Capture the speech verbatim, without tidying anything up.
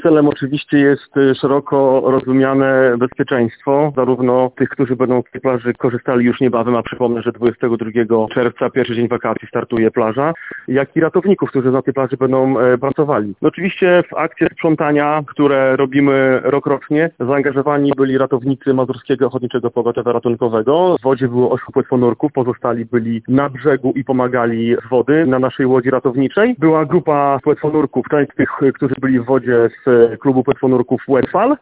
Celem oczywiście jest szeroko rozumiane bezpieczeństwo, zarówno tych, którzy będą z tej plaży korzystali już niebawem, a przypomnę, że dwudziestego drugiego czerwca, pierwszy dzień wakacji, startuje plaża, jak i ratowników, którzy na tej plaży będą pracowali. No oczywiście w akcje sprzątania, które robimy rokrocznie, zaangażowani byli ratownicy Mazurskiego Ochotniczego Pogotowia Ratunkowego. W wodzie było ośmiu płetwonurków, pozostali byli na brzegu i pomagali z wody na naszej łodzi ratowniczej. Była grupa płetwonurków, część z tych, którzy byli w wodzie z klubu płetwonurków Westfall,